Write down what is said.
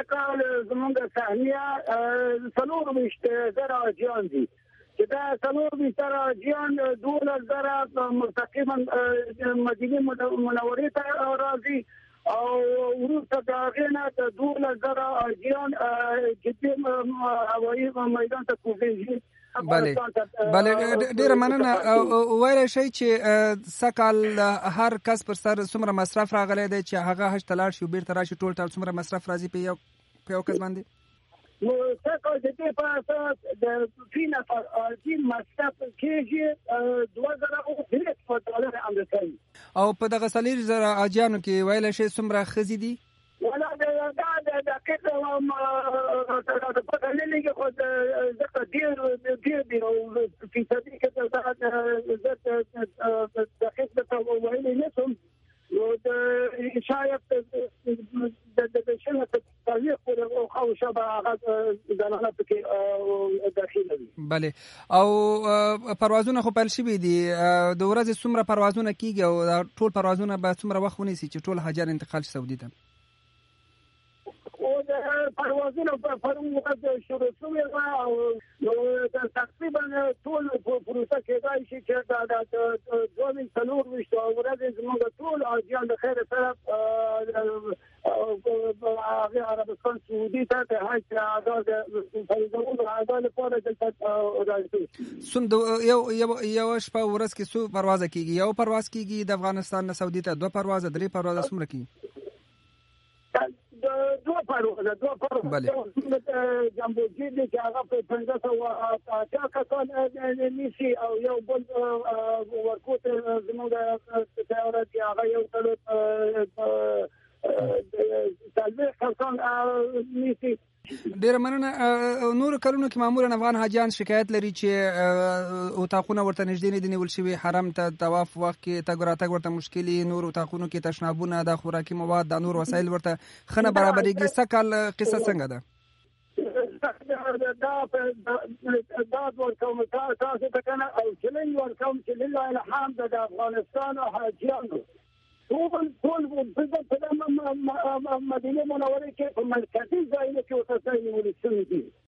سکال زمونږ سهمیه 24,000 حاجیان دي چې دا 24,000 حاجیان 12,000 مستقیما مدینه منورې ته راځي او وروسته د هغې نه د 12,000 حاجیان جدي هوایي میدان ته کوزیږي. بله ډیره مننه. ویلی شئ چې سږکال هر کس پر سر څومره مصرف راغلی دی چې هغه حج ته لاړ شي او بیرته راشي ټول څومره مصرف راځي په یو کس باندې؟ نو سږکال د دې په اساس د فی نفر حاجي مصرف کېږي $2,000 امریکایي. او په دغه 4,000 حاجیانو کې ویلی شئ څومره ښځې دي؟ ولا دا دقیق پته نه لګي خو ځکه ډېر دي او فیصدي کې دقیق درته ویلی نه شم. نو شاید د شنه تاریخ او خواوشا به هغه زنانه پکې داخله وي. بله. او پروازونه خو پیل شوي دي، د ورځې څومره پروازونه کېږي او ټول پروازونه به څومره وخت ونیسي چې ټول حاجیان انتقال شي سعودي ته؟ او د پروازونو پرون ورځ شروع شوې وه او تقریبا ټول پروسه کېدای شي چې دا 24 ورځې زموږ ټول حاجیان د خیر سره عربستان سعودي ته د حج ادا فریضه‌ونو ادا لپاره دلته راځي. یو شپه ورځ کې څو پروازه کېږي؟ یو پرواز کېږي د افغانستان نه سعودي ته، 2 پروازه، 3 پروازه، څومره کېږي؟ 2 پروازه. بله. جمبوجي دي چې هغه په 15 کسان نیسي او یو بل ورکوټ زموږ طیاره چې هغه یو څلور کسان نیسي. ډیره مننه. نور کلونو کې معمولا افغان حاجیان شکایت لري چې اتاقونه ورته نږدې نه دي نیول شوي، حرم ته طواف وخت کې تګ راتګ ورته مشکلي، نور اتاقونو کې تشنابونه، د خوراکي مواد، د نور وسایل ورته ښه نه برابرېږي. سږکال قصه څنګه ده؟ دا ورکوم تاسو ته کنه او چلنج ورکوم چې لله الحمد د افغانستان حاجیانو ټول په مدینه منوره کې په مرکزي ځایونو کې اوسېدل شوي دي.